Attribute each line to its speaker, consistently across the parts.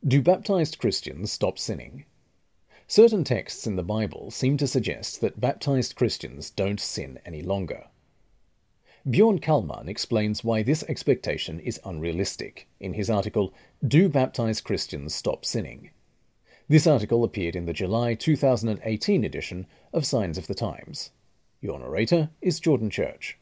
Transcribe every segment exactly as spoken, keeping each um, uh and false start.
Speaker 1: Do baptized Christians stop sinning? Certain texts in the Bible seem to suggest that baptized Christians don't sin any longer. Bjorn Kalman explains why this expectation is unrealistic in his article, Do Baptized Christians Stop Sinning? This article appeared in the July two thousand eighteen edition of Signs of the Times. Your narrator is Jordan Church.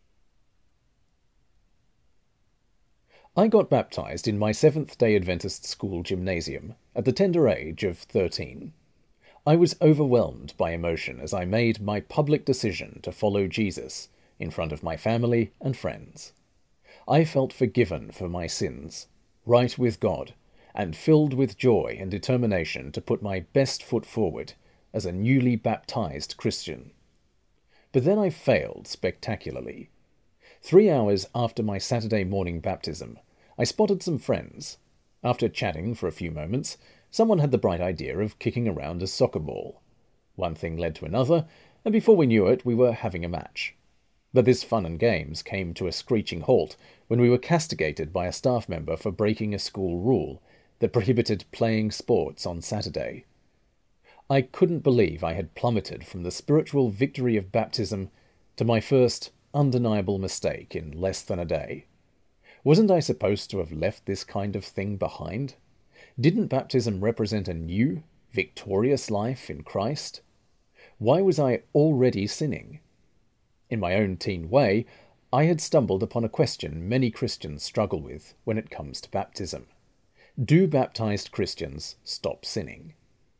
Speaker 1: I got baptized in my Seventh-day Adventist school gymnasium at the tender age of thirteen. I was overwhelmed by emotion as I made my public decision to follow Jesus in front of my family and friends. I felt forgiven for my sins, right with God, and filled with joy and determination to put my best foot forward as a newly baptized Christian. But then I failed spectacularly. Three hours after my Saturday morning baptism, I spotted some friends. After chatting for a few moments, someone had the bright idea of kicking around a soccer ball. One thing led to another, and before we knew it, we were having a match. But this fun and games came to a screeching halt when we were castigated by a staff member for breaking a school rule that prohibited playing sports on Saturday. I couldn't believe I had plummeted from the spiritual victory of baptism to my first undeniable mistake in less than a day. Wasn't I supposed to have left this kind of thing behind? Didn't baptism represent a new, victorious life in Christ? Why was I already sinning? In my own teen way, I had stumbled upon a question many Christians struggle with when it comes to baptism. Do baptized Christians stop sinning?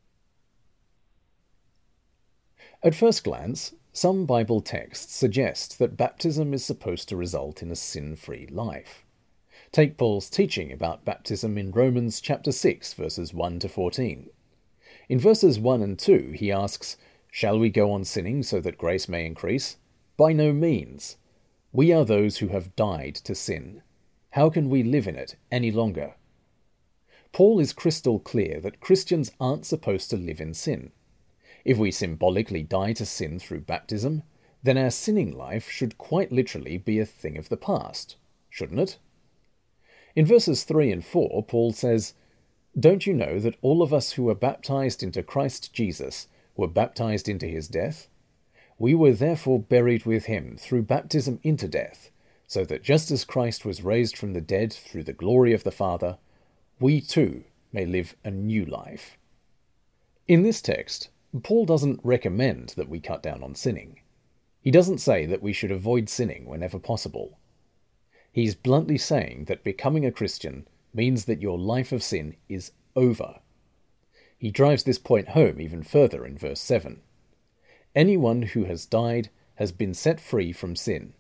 Speaker 1: At first glance, some Bible texts suggest that baptism is supposed to result in a sin-free life. Take Paul's teaching about baptism in Romans chapter six, verses one to fourteen. In verses one and two, he asks, "Shall we go on sinning so that grace may increase? By no means. We are those who have died to sin. How can we live in it any longer?" Paul is crystal clear that Christians aren't supposed to live in sin. If we symbolically die to sin through baptism, then our sinning life should quite literally be a thing of the past, shouldn't it? In verses three and four, Paul says, "Don't you know that all of us who were baptized into Christ Jesus were baptized into his death? We were therefore buried with him through baptism into death, so that just as Christ was raised from the dead through the glory of the Father, we too may live a new life." In this text, Paul doesn't recommend that we cut down on sinning. He doesn't say that we should avoid sinning whenever possible. He's bluntly saying that becoming a Christian means that your life of sin is over. He drives this point home even further in verse seven. Anyone who has died has been set free from sin.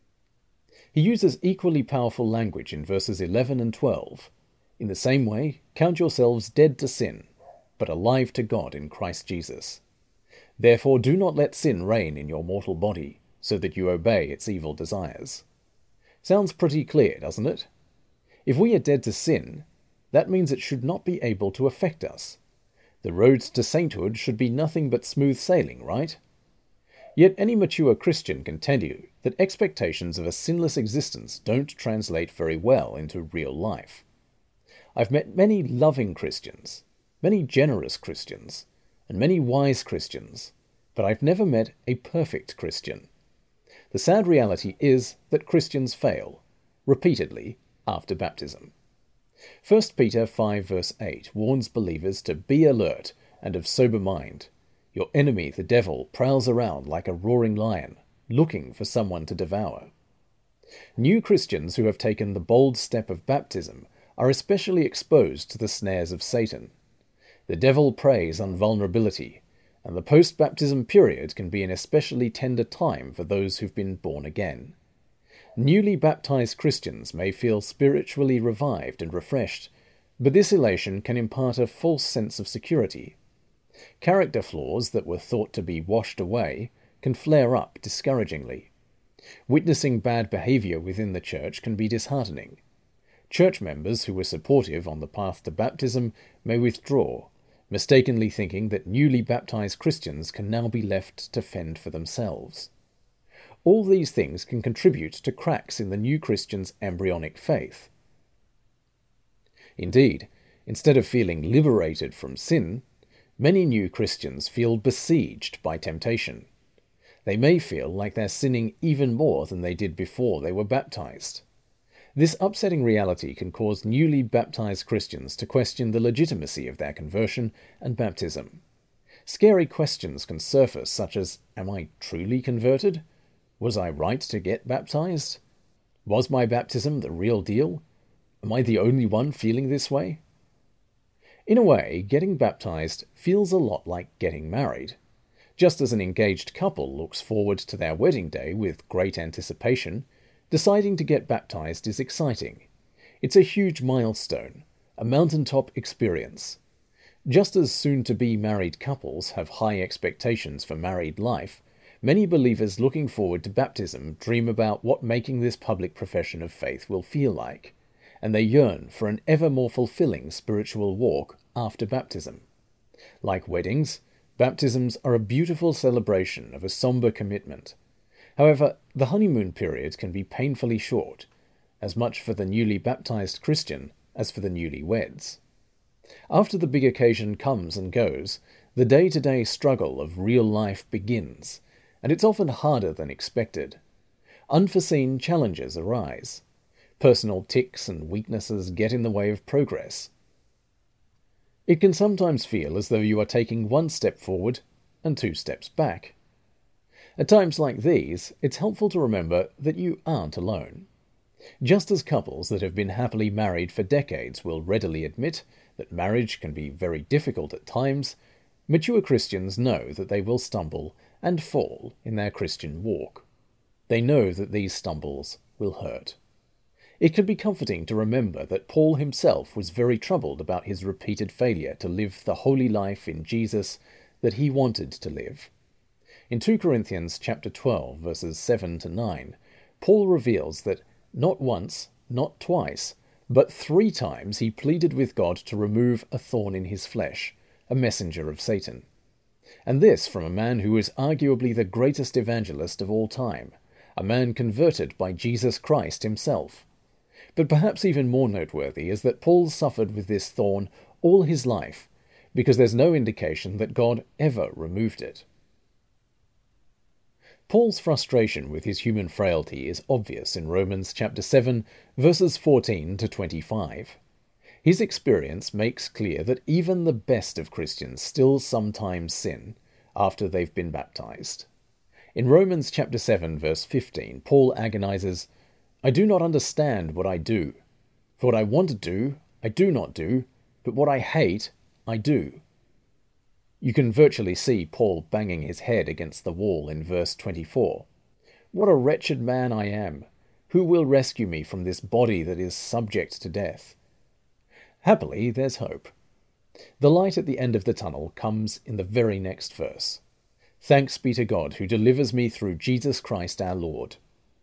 Speaker 1: He uses equally powerful language in verses eleven and twelve. In the same way, count yourselves dead to sin, but alive to God in Christ Jesus. Therefore do not let sin reign in your mortal body, so that you obey its evil desires. Sounds pretty clear, doesn't it? If we are dead to sin, that means it should not be able to affect us. The road to sainthood should be nothing but smooth sailing, right? Yet any mature Christian can tell you that expectations of a sinless existence don't translate very well into real life. I've met many loving Christians, many generous Christians, and many wise Christians, but I've never met a perfect Christian. The sad reality is that Christians fail, repeatedly, after baptism. First Peter five verse eight warns believers to be alert and of sober mind. Your enemy, the devil, prowls around like a roaring lion, looking for someone to devour. New Christians who have taken the bold step of baptism are especially exposed to the snares of Satan. The devil preys on vulnerability, and the post-baptism period can be an especially tender time for those who've been born again. Newly baptized Christians may feel spiritually revived and refreshed, but this elation can impart a false sense of security. Character flaws that were thought to be washed away can flare up discouragingly. Witnessing bad behavior within the church can be disheartening. Church members who were supportive on the path to baptism may withdraw, mistakenly thinking that newly baptized Christians can now be left to fend for themselves. All these things can contribute to cracks in the new Christian's embryonic faith. Indeed, Instead of feeling liberated from sin, many new Christians feel besieged by temptation. They may feel like they're sinning even more than they did before they were baptized. This upsetting reality can cause newly baptized Christians to question the legitimacy of their conversion and baptism. Scary questions can surface, such as, am I truly converted? Was I right to get baptized? Was my baptism the real deal? Am I the only one feeling this way? In a way, getting baptized feels a lot like getting married. Just as an engaged couple looks forward to their wedding day with great anticipation, deciding to get baptized is exciting. It's a huge milestone, a mountaintop experience. Just as soon-to-be married couples have high expectations for married life, many believers looking forward to baptism dream about what making this public profession of faith will feel like, and they yearn for an ever more fulfilling spiritual walk after baptism. Like weddings, baptisms are a beautiful celebration of a somber commitment. However, the honeymoon period can be painfully short, as much for the newly baptized Christian as for the newlyweds. After the big occasion comes and goes, the day-to-day struggle of real life begins, and it's often harder than expected. Unforeseen challenges arise. Personal tics and weaknesses get in the way of progress. It can sometimes feel as though you are taking one step forward and two steps back. At times like these, it's helpful to remember that you aren't alone. Just as couples that have been happily married for decades will readily admit that marriage can be very difficult at times, mature Christians know that they will stumble and fall in their Christian walk. They know that these stumbles will hurt. It can be comforting to remember that Paul himself was very troubled about his repeated failure to live the holy life in Jesus that he wanted to live. In Second Corinthians chapter twelve, verses seven to nine, Paul reveals that not once, not twice, but three times he pleaded with God to remove a thorn in his flesh, a messenger of Satan. And this from a man who is arguably the greatest evangelist of all time, a man converted by Jesus Christ himself. But perhaps even more noteworthy is that Paul suffered with this thorn all his life, because there's no indication that God ever removed it. Paul's frustration with his human frailty is obvious in Romans chapter seven, verses fourteen to twenty-five. His experience makes clear that even the best of Christians still sometimes sin after they've been baptized. In Romans chapter seven, verse fifteen, Paul agonizes, I do not understand what I do. For what I want to do, I do not do, but what I hate, I do. You can virtually see Paul banging his head against the wall in verse twenty-four. What a wretched man I am! Who will rescue me from this body that is subject to death? Happily, there's hope. The light at the end of the tunnel comes in the very next verse. Thanks be to God who delivers me through Jesus Christ our Lord.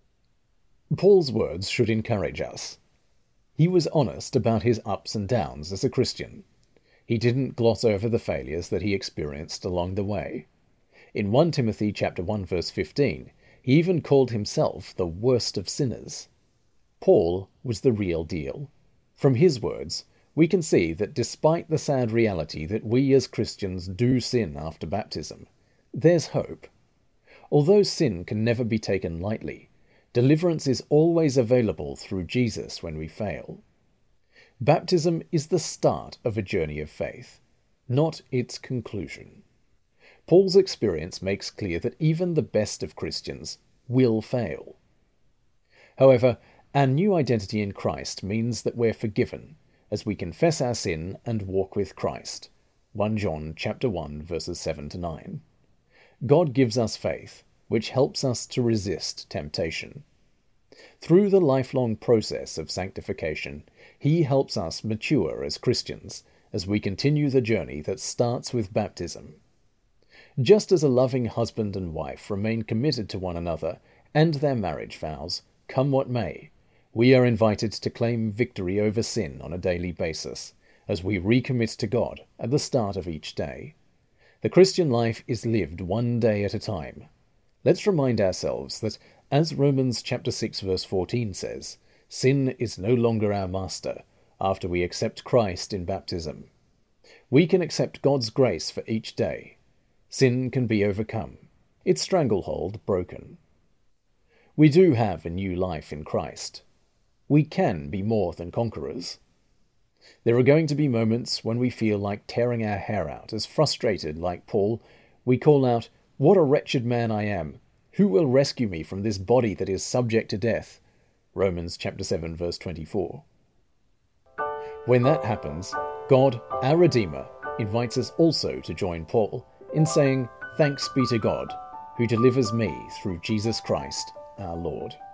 Speaker 1: Paul's words should encourage us. He was honest about his ups and downs as a Christian. He didn't gloss over the failures that he experienced along the way. In First Timothy chapter one, verse fifteen, he even called himself the worst of sinners. Paul was the real deal. From his words, we can see that despite the sad reality that we as Christians do sin after baptism, there's hope. Although sin can never be taken lightly, deliverance is always available through Jesus when we fail. Baptism is the start of a journey of faith, not its conclusion. Paul's experience makes clear that even the best of Christians will fail. However, our new identity in Christ means that we're forgiven as we confess our sin and walk with Christ. First John chapter one, verses seven to nine. God gives us faith, which helps us to resist temptation. Through the lifelong process of sanctification, he helps us mature as Christians as we continue the journey that starts with baptism. Just as a loving husband and wife remain committed to one another and their marriage vows, come what may, we are invited to claim victory over sin on a daily basis as we recommit to God at the start of each day. The Christian life is lived one day at a time. Let's remind ourselves that, as Romans chapter six verse fourteen says, sin is no longer our master, after we accept Christ in baptism. We can accept God's grace for each day. Sin can be overcome, its stranglehold broken. We do have a new life in Christ. We can be more than conquerors. There are going to be moments when we feel like tearing our hair out, as frustrated, like Paul, we call out, "What a wretched man I am! Who will rescue me from this body that is subject to death?" Romans chapter seven, verse twenty-four. When that happens, God, our Redeemer, invites us also to join Paul in saying, "Thanks be to God, who delivers me through Jesus Christ, our Lord."